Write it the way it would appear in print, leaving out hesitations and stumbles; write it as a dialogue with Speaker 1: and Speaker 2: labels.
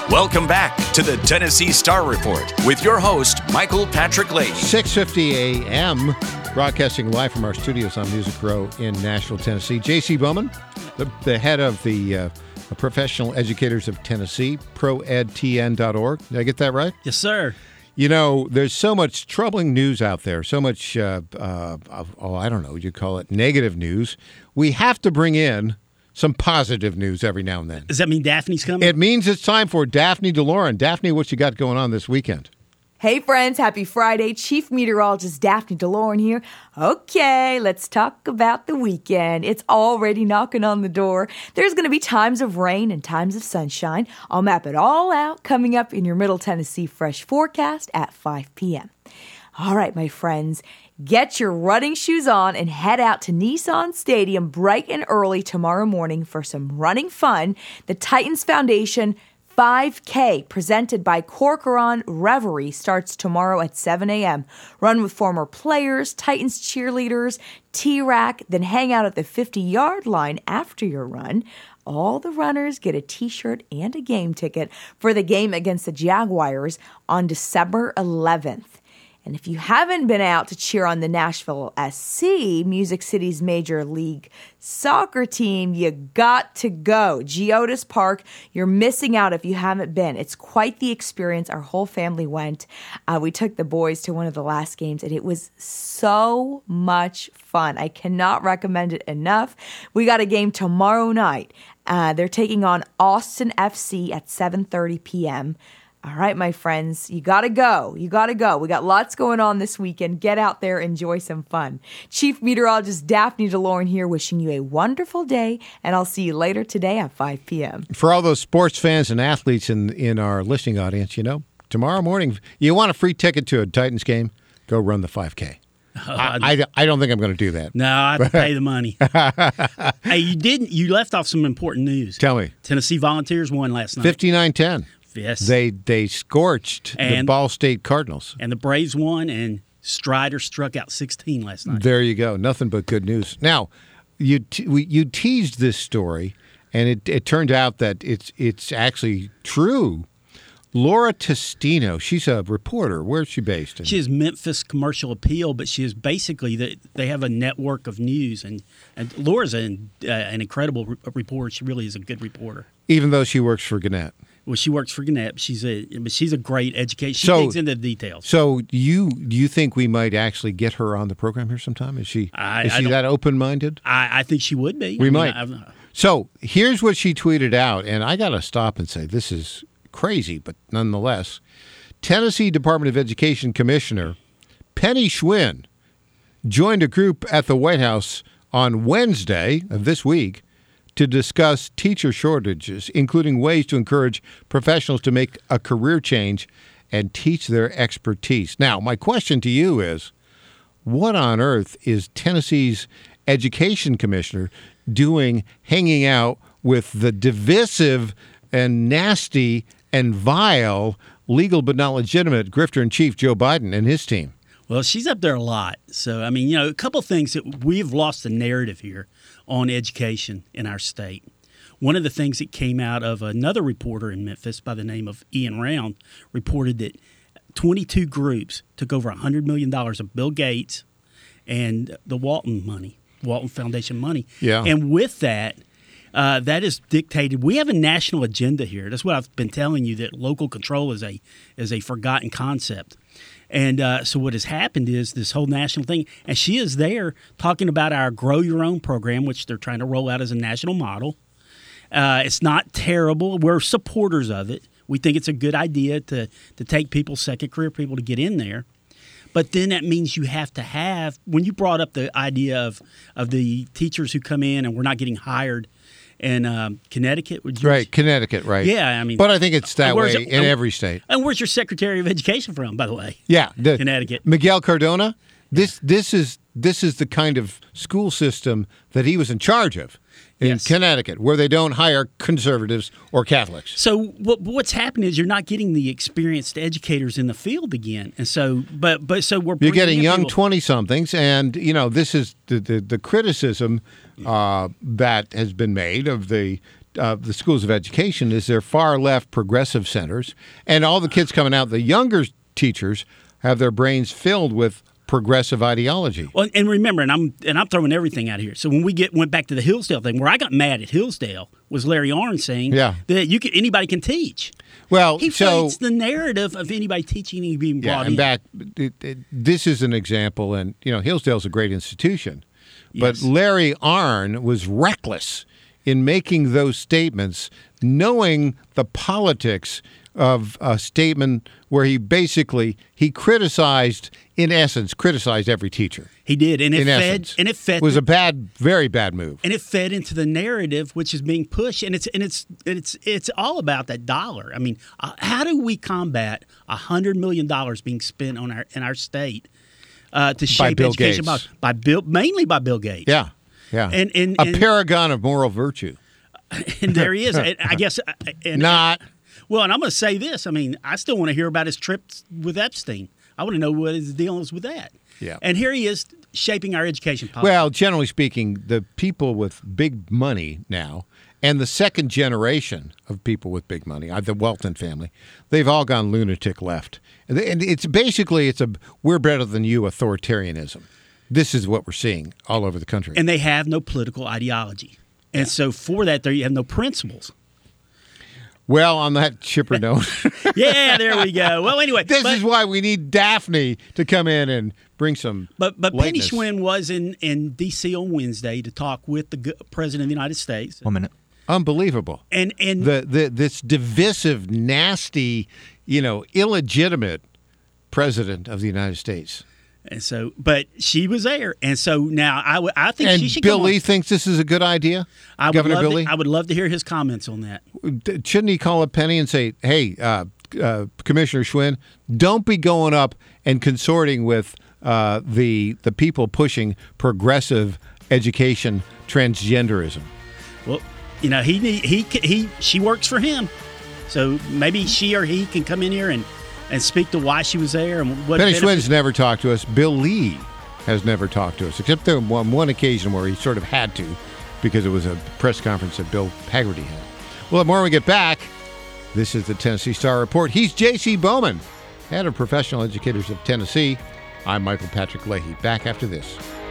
Speaker 1: Welcome back to the Tennessee Star Report with your host, Michael Patrick Leahy.
Speaker 2: 6:50 a.m., broadcasting live from our studios on Music Row in Nashville, Tennessee. J.C. Bowman, the head of the Professional Educators of Tennessee, proedtn.org. Did I get that right?
Speaker 3: Yes, sir.
Speaker 2: You know, there's so much troubling news out there, so much, I don't know, you call it negative news. We have to bring in some positive news every now and then.
Speaker 3: Does that mean Daphne's coming?
Speaker 2: It means it's time for Daphne DeLorean. Daphne, what you got going on this weekend?
Speaker 4: Hey friends, happy Friday. Chief Meteorologist Daphne DeLorean here. Okay, let's talk about the weekend. It's already knocking on the door. There's going to be times of rain and times of sunshine. I'll map it all out coming up in your Middle Tennessee Fresh Forecast at 5 p.m. All right, my friends, get your running shoes on and head out to Nissan Stadium bright and early tomorrow morning for some running fun. The Titans Foundation 5K presented by Corcoran Reverie starts tomorrow at 7 a.m. Run with former players, Titans cheerleaders, T-Rack, then hang out at the 50-yard line after your run. All the runners get a T-shirt and a game ticket for the game against the Jaguars on December 11th. And if you haven't been out to cheer on the Nashville SC, Music City's Major League Soccer team, you got to go. Geodis Park, you're missing out if you haven't been. It's quite the experience. Our whole family went. We took the boys to one of the last games, and it was so much fun. I cannot recommend it enough. We got a game tomorrow night. They're taking on Austin FC at 7:30 p.m., All right, my friends, you got to go. You got to go. We got lots going on this weekend. Get out there, enjoy some fun. Chief Meteorologist Daphne DeLorean here, wishing you a wonderful day, and I'll see you later today at 5 p.m.
Speaker 2: For all those sports fans and athletes in our listening audience, you know, tomorrow morning, you want a free ticket to a Titans game, go run the 5K. I don't think I'm going to do that.
Speaker 3: No, I have to pay the money. Hey, you left off some important news.
Speaker 2: Tell me.
Speaker 3: Tennessee Volunteers won last night.
Speaker 2: 59-10.
Speaker 3: Yes.
Speaker 2: They scorched the Ball State Cardinals.
Speaker 3: And the Braves won, and Strider struck out 16 last night.
Speaker 2: There you go. Nothing but good news. Now, you teased this story, and it turned out that it's actually true. Laura Testino, she's a reporter. Where's she based?
Speaker 3: She is Memphis Commercial Appeal, but she is basically they have a network of news, and Laura's an incredible reporter. She really is a good reporter.
Speaker 2: Even though she works for Gannett.
Speaker 3: Well, she works for Gannett. She's a great educator. She digs into the details.
Speaker 2: So do you think we might actually get her on the program here sometime? Is she that open-minded?
Speaker 3: I think she would be.
Speaker 2: We might. So here's what she tweeted out, and I got to stop and say this is crazy, but nonetheless. Tennessee Department of Education Commissioner Penny Schwinn joined a group at the White House on Wednesday of this week to discuss teacher shortages, including ways to encourage professionals to make a career change and teach their expertise. Now, my question to you is, what on earth is Tennessee's education commissioner doing hanging out with the divisive and nasty and vile, legal but not legitimate grifter-in-chief Joe Biden and his team?
Speaker 3: Well, she's up there a lot. So, I mean, a couple of things that we've lost the narrative here on education in our state. One of the things that came out of another reporter in Memphis by the name of Ian Round reported that 22 groups took over $100 million of Bill Gates and the Walton Foundation money.
Speaker 2: Yeah.
Speaker 3: And with that, that is dictated. We have a national agenda here. That's what I've been telling you, that local control is a forgotten concept. And so what has happened is this whole national thing, and she is there talking about our Grow Your Own program, which they're trying to roll out as a national model. It's not terrible. We're supporters of it. We think it's a good idea to take people, second career people, to get in there. But then that means you have to have, when you brought up the idea of the teachers who come in and we're not getting hired in Connecticut.
Speaker 2: Right, Connecticut, right.
Speaker 3: Yeah, I mean.
Speaker 2: But I think it's that way in every state.
Speaker 3: And where's your Secretary of Education from, by the way?
Speaker 2: Yeah.
Speaker 3: Connecticut.
Speaker 2: Miguel Cardona. This is the kind of school system that he was in charge of in Connecticut, where they don't hire conservatives or Catholics.
Speaker 3: So what's happening is you're not getting the experienced educators in the field again, and so you're
Speaker 2: getting young 20-somethings, and this is the criticism that has been made of the the schools of education is they're far left progressive centers, and all the kids coming out, the younger teachers, have their brains filled with progressive ideology.
Speaker 3: Well, and remember, and I'm throwing everything out here. So when we went back to the Hillsdale thing, where I got mad at Hillsdale was Larry Arnn saying that anybody can teach.
Speaker 2: Well,
Speaker 3: he fights the narrative of anybody teaching and being brought in.
Speaker 2: This is an example, and Hillsdale's a great institution,
Speaker 3: Yes.
Speaker 2: but Larry Arnn was reckless in making those statements, knowing the politics of a statement where he criticized every teacher.
Speaker 3: He did, and it was
Speaker 2: a very bad move.
Speaker 3: And it fed into the narrative which is being pushed, and it's all about that dollar. I mean, how do we combat $100 million being spent in our state to shape education mainly by Bill Gates?
Speaker 2: Yeah, and a paragon of moral virtue.
Speaker 3: And there he is. I guess
Speaker 2: not.
Speaker 3: Well, and I'm going to say this. I mean, I still want to hear about his trips with Epstein. I want to know what his deal is with that.
Speaker 2: Yeah.
Speaker 3: And here he is shaping our education policy.
Speaker 2: Well, generally speaking, the people with big money now and the second generation of people with big money, the Walton family, they've all gone lunatic left. And it's a we're better than you authoritarianism. This is what we're seeing all over the country.
Speaker 3: And they have no political ideology. And so for that, you have no principles.
Speaker 2: Well, on that chipper note.
Speaker 3: Yeah, there we go. Well, anyway.
Speaker 2: This is why we need Daphne to come in and bring some
Speaker 3: But Penny
Speaker 2: lightness.
Speaker 3: Schwinn was in D.C. on Wednesday to talk with the President of the United States.
Speaker 5: 1 minute.
Speaker 2: Unbelievable.
Speaker 3: And
Speaker 2: this divisive, nasty, illegitimate President of the United States.
Speaker 3: And so, but she was there, and so now I think
Speaker 2: and
Speaker 3: she should.
Speaker 2: Bill Lee thinks this is a good idea. Governor Bill Lee.
Speaker 3: I would love to hear his comments on that.
Speaker 2: Shouldn't he call up Penny and say, "Hey, Commissioner Schwinn, don't be going up and consorting with the people pushing progressive education transgenderism."
Speaker 3: Well, she works for him, so maybe she or he can come in here and speak to why she was there and what.
Speaker 2: Penny Schwinn's never talked to us. Bill Lee has never talked to us, except on one occasion where he sort of had to, because it was a press conference that Bill Hagerty had. Well, the more we get back, this is the Tennessee Star Report. He's J.C. Bowman, head of Professional Educators of Tennessee. I'm Michael Patrick Leahy. Back after this.